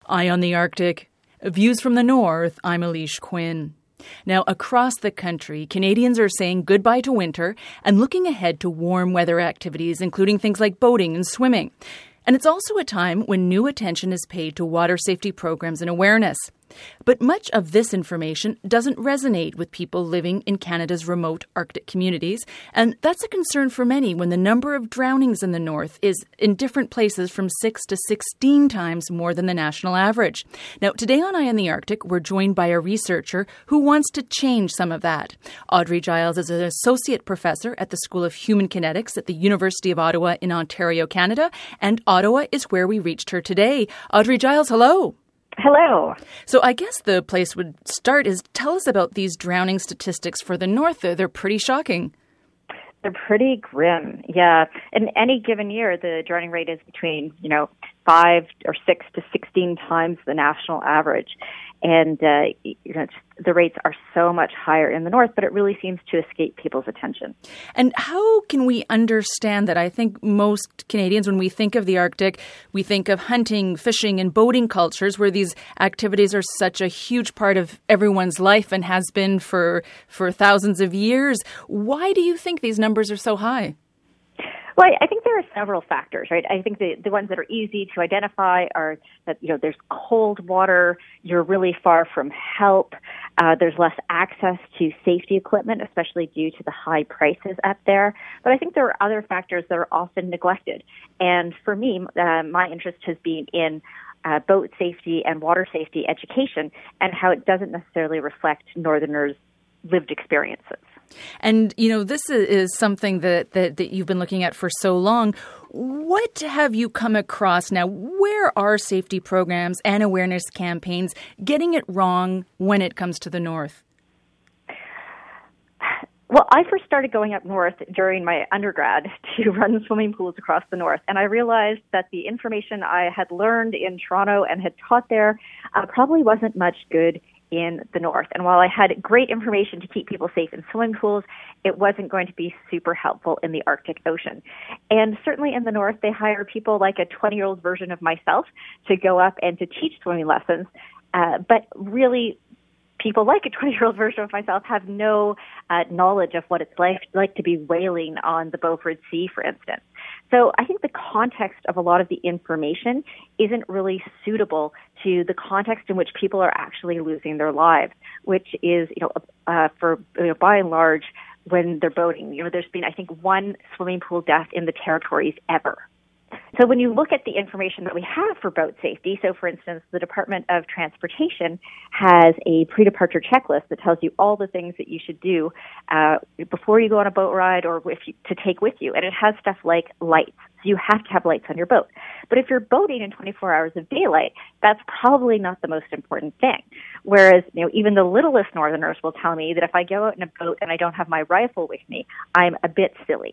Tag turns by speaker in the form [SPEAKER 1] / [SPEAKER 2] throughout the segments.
[SPEAKER 1] Eye on the Arctic. Views from the North, I'm Elise Quinn. Now, across the country, Canadians are saying goodbye to winter and looking ahead to warm weather activities, including things like boating and swimming. And it's also a time when new attention is paid to water safety programs and awareness. But much of this information doesn't resonate with people living in Canada's remote Arctic communities, and that's a concern for many when the number of drownings in the north is in different places from 6 to 16 times more than the national average. Now, today on Eye on the Arctic, we're joined by a researcher who wants to change some of that. Audrey Giles is an associate professor at the School of Human Kinetics at the University of Ottawa in Ontario, Canada, and Ottawa is where we reached her today. Audrey Giles, hello.
[SPEAKER 2] Hello.
[SPEAKER 1] So I guess the place would start is tell us about these drowning statistics for the north. They're pretty shocking.
[SPEAKER 2] They're pretty grim, yeah. In any given year, the drowning rate is between, 5 or 6 to 16 times the national average. And, the rates are so much higher in the north, but it really seems to escape people's attention.
[SPEAKER 1] And how can we understand that? I think most Canadians, when we think of the Arctic, we think of hunting, fishing, and boating cultures where these activities are such a huge part of everyone's life and has been for thousands of years. Why do you think these numbers are so high?
[SPEAKER 2] Well, I think there are several factors, right? I think the ones that are easy to identify are that, there's cold water, you're really far from help, there's less access to safety equipment, especially due to the high prices up there. But I think there are other factors that are often neglected. And for me, my interest has been in boat safety and water safety education and how it doesn't necessarily reflect Northerners' lived experiences.
[SPEAKER 1] And, this is something that you've been looking at for so long. What have you come across now? Where are safety programs and awareness campaigns getting it wrong when it comes to the north?
[SPEAKER 2] Well, I first started going up north during my undergrad to run swimming pools across the north, and I realized that the information I had learned in Toronto and had taught there probably wasn't much good in the north. And while I had great information to keep people safe in swimming pools, it wasn't going to be super helpful in the Arctic Ocean. And certainly in the north, they hire people like a 20-year-old version of myself to go up and to teach swimming lessons. But really, people like a 20-year-old version of myself have no knowledge of what it's like to be whaling on the Beaufort Sea, for instance. So I think the context of a lot of the information isn't really suitable to the context in which people are actually losing their lives, which is, by and large, when they're boating. There's been, I think, one swimming pool death in the territories ever. So when you look at the information that we have for boat safety, so for instance, the Department of Transportation has a pre-departure checklist that tells you all the things that you should do before you go on a boat ride or to take with you. And it has stuff like lights. So you have to have lights on your boat. But if you're boating in 24 hours of daylight, that's probably not the most important thing. Whereas, even the littlest Northerners will tell me that if I go out in a boat and I don't have my rifle with me, I'm a bit silly.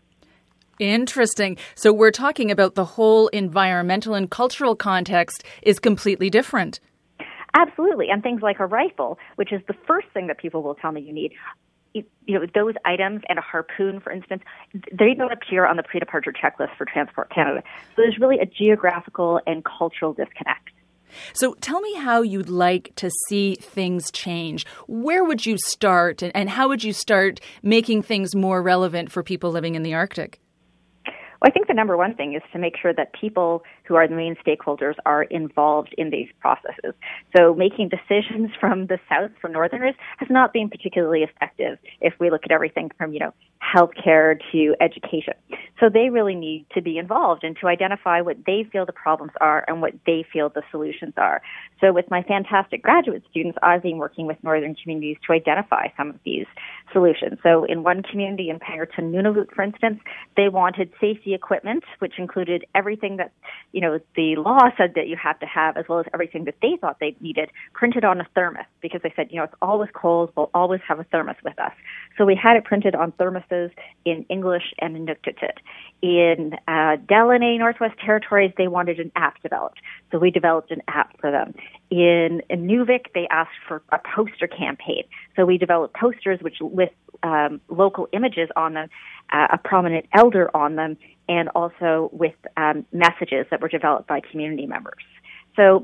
[SPEAKER 1] Interesting. So we're talking about the whole environmental and cultural context is completely different.
[SPEAKER 2] Absolutely. And things like a rifle, which is the first thing that people will tell me you need, those items and a harpoon, for instance, they don't appear on the pre-departure checklist for Transport Canada. So there's really a geographical and cultural disconnect.
[SPEAKER 1] So tell me how you'd like to see things change. Where would you start and how would you start making things more relevant for people living in the Arctic?
[SPEAKER 2] Well, I think the number one thing is to make sure that people who are the main stakeholders are involved in these processes. So making decisions from the South, from Northerners, has not been particularly effective if we look at everything from, healthcare to education. So they really need to be involved and to identify what they feel the problems are and what they feel the solutions are. So with my fantastic graduate students, I've been working with northern communities to identify some of these solutions. So in one community in Pangerton, Nunavut, for instance, they wanted safety equipment, which included everything that, the law said that you have to have, as well as everything that they thought they needed, printed on a thermos, because they said, it's always cold, we'll always have a thermos with us. So we had it printed on thermoses in English and Inuktitut. In Delaney, Northwest Territories, they wanted an app developed. So we developed an app for them. In Inuvik, they asked for a poster campaign. So we developed posters with local images on them, a prominent elder on them, and also with messages that were developed by community members. So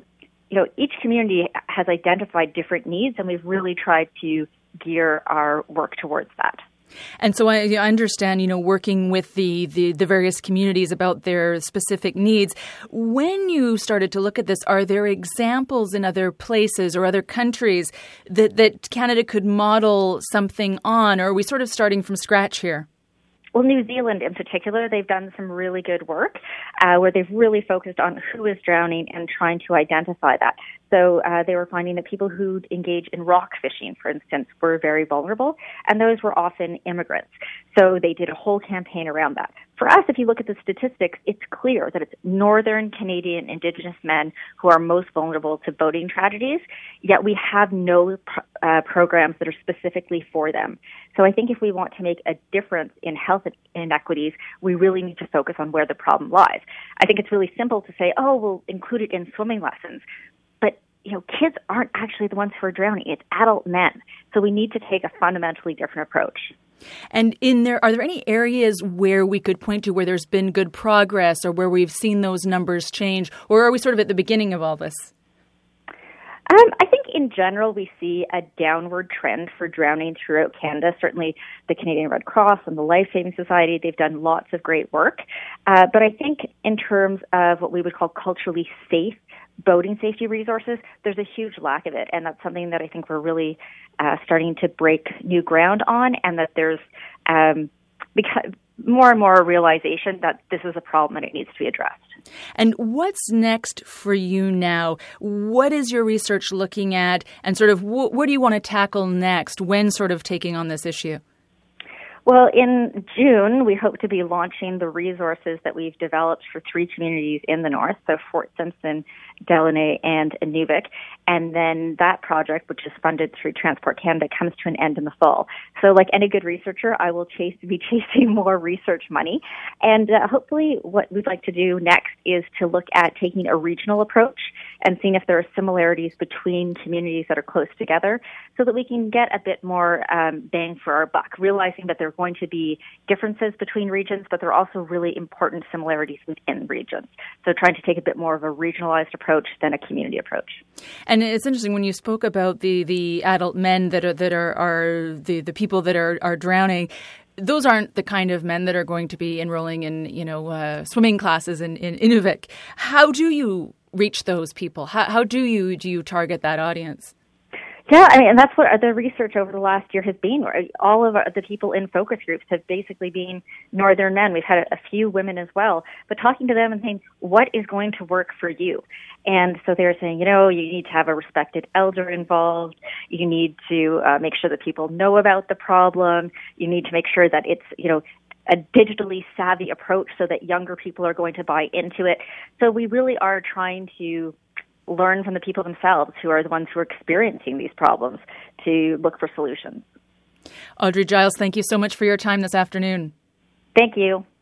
[SPEAKER 2] each community has identified different needs, and we've really tried to gear our work towards that.
[SPEAKER 1] And so I understand, working with the various communities about their specific needs. When you started to look at this, are there examples in other places or other countries that Canada could model something on, or are we sort of starting from scratch here?
[SPEAKER 2] Well, New Zealand in particular, they've done some really good work where they've really focused on who is drowning and trying to identify that. So they were finding that people who engage in rock fishing, for instance, were very vulnerable, and those were often immigrants. So they did a whole campaign around that. For us, if you look at the statistics, it's clear that it's Northern Canadian Indigenous men who are most vulnerable to boating tragedies, yet we have no programs that are specifically for them. So I think if we want to make a difference in health inequities, we really need to focus on where the problem lies. I think it's really simple to say, we'll include it in swimming lessons. But, kids aren't actually the ones who are drowning. It's adult men. So we need to take a fundamentally different approach.
[SPEAKER 1] And are there any areas where we could point to where there's been good progress or where we've seen those numbers change? Or are we sort of at the beginning of all this?
[SPEAKER 2] I think in general we see a downward trend for drowning throughout Canada. Certainly the Canadian Red Cross and the Life Saving Society, they've done lots of great work. But I think in terms of what we would call culturally safe boating safety resources, there's a huge lack of it. And that's something that I think we're really starting to break new ground on, and that there's because more and more realization that this is a problem and it needs to be addressed.
[SPEAKER 1] And what's next for you now? What is your research looking at, and sort of what do you want to tackle next when sort of taking on this issue?
[SPEAKER 2] Well, in June, we hope to be launching the resources that we've developed for 3 communities in the north, so Fort Simpson, Delaunay, and Inuvik. And then that project, which is funded through Transport Canada, comes to an end in the fall. So like any good researcher, I will be chasing more research money. And hopefully what we'd like to do next is to look at taking a regional approach and seeing if there are similarities between communities that are close together so that we can get a bit more bang for our buck, realizing that there are going to be differences between regions, but there are also really important similarities within regions. So trying to take a bit more of a regionalized approach than a community approach.
[SPEAKER 1] And it's interesting when you spoke about the adult men that are the people that are drowning. Those aren't the kind of men that are going to be enrolling in swimming classes in Inuvik. How do you reach those people? How do you target that audience?
[SPEAKER 2] Yeah, and that's what the research over the last year has been. All of the people in focus groups have basically been Northern men. We've had a few women as well, but talking to them and saying, what is going to work for you? And so they're saying, you need to have a respected elder involved. You need to make sure that people know about the problem. You need to make sure that it's, a digitally savvy approach so that younger people are going to buy into it. So we really are trying to learn from the people themselves who are the ones who are experiencing these problems to look for solutions.
[SPEAKER 1] Audrey Giles, thank you so much for your time this afternoon.
[SPEAKER 2] Thank you.